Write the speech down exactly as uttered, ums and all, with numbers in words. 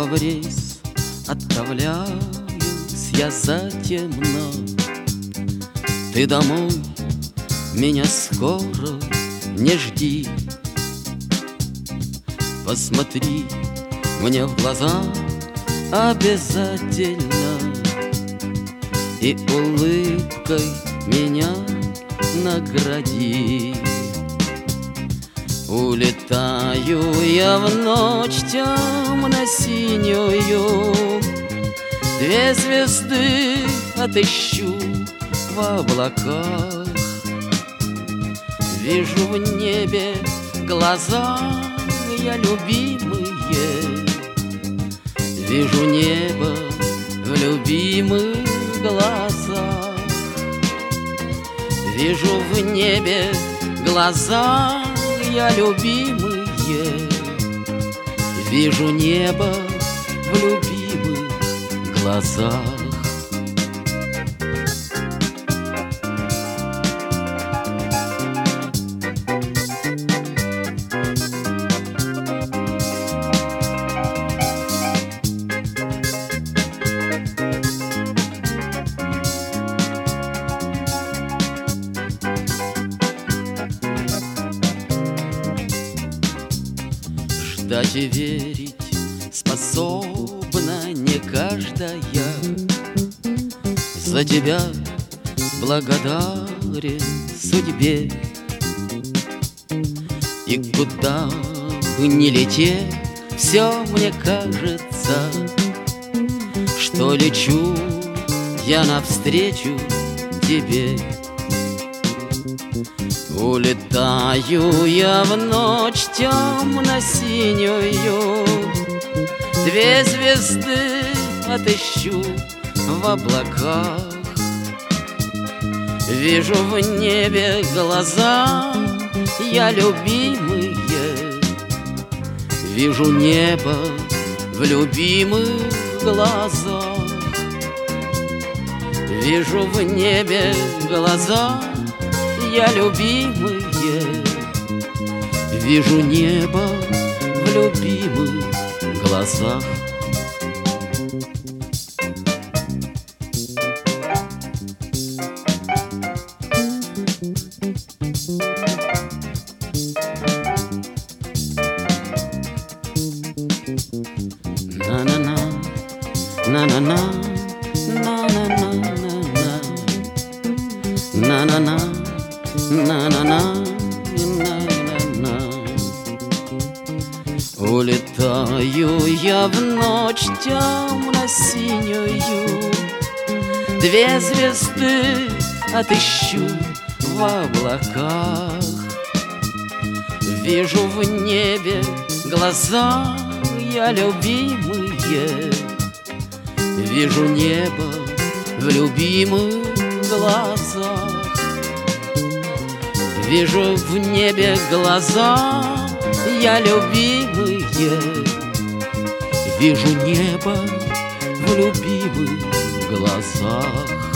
в рейс отправляюсь я затемно. Ты домой меня скоро не жди. Посмотри мне в глаза обязательно и улыбкой меня награди. Улетаю я в ночь темно-синюю, две звезды отыщу в облаках. Вижу в небе глаза я любимые, вижу небо в любимых глазах. Вижу в небе глаза я любимые, вижу небо в любимых глазах. Ждать и верить способна не каждая. За тебя благодарен судьбе. И куда бы ни лететь, все мне кажется, что лечу я навстречу тебе. Улетаю я в ночь темно-синюю, две звезды отыщу в облаках. Вижу в небе глаза я любимые, вижу небо в любимых глазах. Вижу в небе глаза я любимые, вижу небо в любимых глазах. На-на-на, на-на-на, на-на-на-на-на, на-на-на. На-на-на, на-на-на. Улетаю я в ночь темно-синюю, две звезды отыщу в облаках. Вижу в небе глаза я любимые, вижу небо в любимых глазах. Вижу в небе глаза я любимые, вижу небо в любимых глазах.